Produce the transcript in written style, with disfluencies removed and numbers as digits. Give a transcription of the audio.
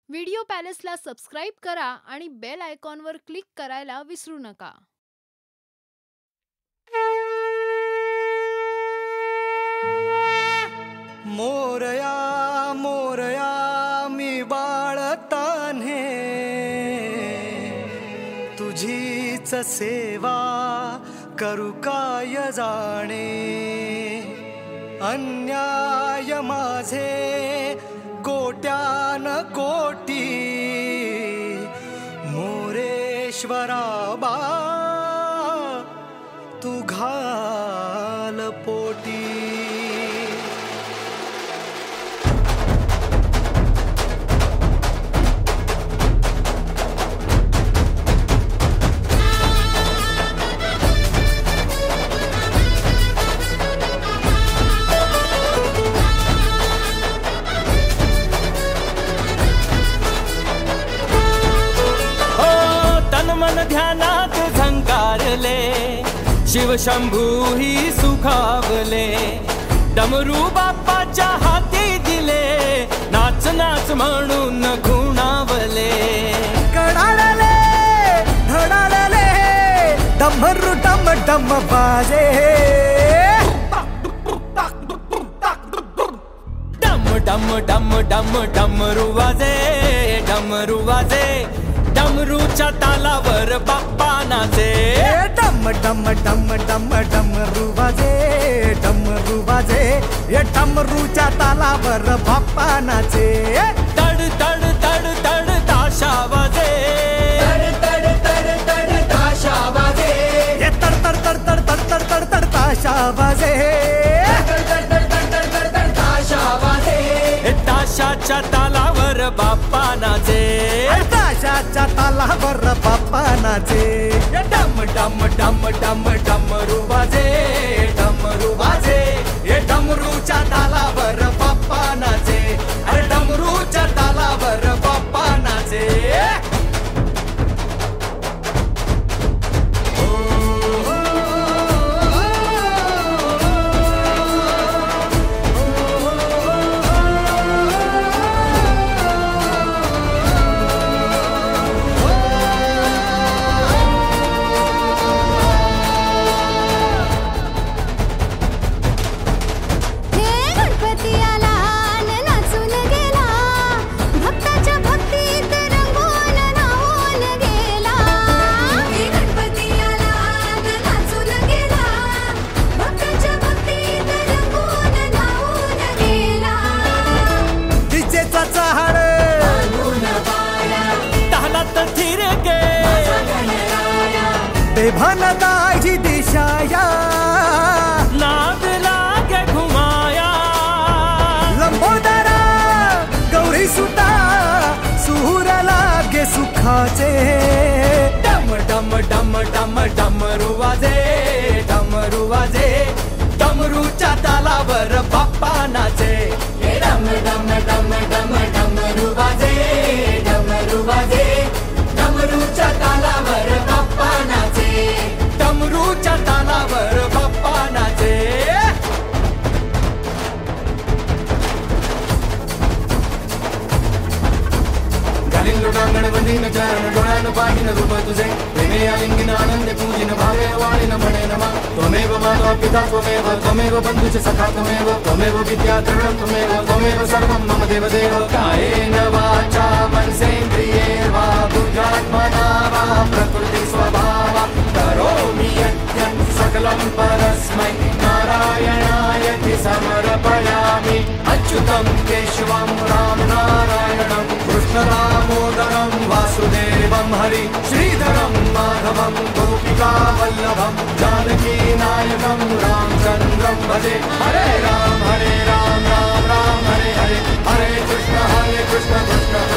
Video पॅलेसला subscribe करा आणि bell आयकॉनवर क्लिक करायला विसरू नका. मोरया मोरया मी बाळतान्हे, तुझीच सेवा करू काय जाणे. अन्याय माझे कोट्यान कोटी, मोरेश्वरा बा तू घाल पोटी. मन ध्यानात झंकारले, शिवशंभू ही सुखावले. डमरू बाप्पाच्या हाती दिले, नाच नाच म्हणून गुणावले. कडाळले धडाळले डमरू डम डम बाजे. डम डम डम डम डमरू वाजे, डमरू वाजे. डमरूच्या तालावर बाप्पा नाचे. डम डम डम डम डमरू वाजे, डमरू वाजे. या डमरूच्या तालावर बाप्पा नाचे. तड तड तड तड ताशा वाजे, तड तड तड तड ताशा वाजे. ये तड तड तड तड तड तड तड तड ताशा वाजे. तड तड तड तड तड तड तड ताशा वाजे. ताशाच्या तालावर बाप्पा नाचे. ताशाच्या तालावर बाप्पा नाचे. डम डम डम डम डमरू वाजे, डमरू वाजे. हे डमरूच्या तालावर बाप्पा नाचे. अरे डमरूच्या तालावर बाप्पा नाचे. भानदाजी दिशाया, नाद लागे घुमाया. लंबोदरा गौरी सुता, सुर लागे सुखाचे. डम डम डम डम डमरू वाजे, डमरू वाजे. डमरूच्या तालावर बाप्पा नाचे. डम डम डम डम डमरू वाजे, डमरू वाजे. डमरूच्या तालावर बाप्पा नाचे. डमरूच्या तालावर बाप्पा नाचे. घालीन लोटांगण वंदीन चरण, डोळ्यानं पाहिन रूप तुझे. प्रेमे आलिंगन आनंद पूजिन, भावे वाळीन म्हणे नमा. त्वमेव माता पिता त्वमेव, त्वमेव बंधुश्च सखा त्वमेव. त्वमेव विद्या द्रविणं त्वमेव, त्वमेव सर्वं मम देवदेव. कायेन वाचा मनसेन्द्रिये वा बुद्ध्यात्मना वा प्रकृति स्वभावा करोमि यद्यत् सकलं परस्मै नारायणायति समर्पयामि. अच्युतं केशवं राम नारायणं कृष्णदामोदरं वासुदेवं हरि श्रीधरं माधवं गोपिका वल्लभं जानकी नायकं रामचन्द्रं भजे. हरे राम राम राम हरे हरे. हरे कृष्ण कृष्ण कृष्ण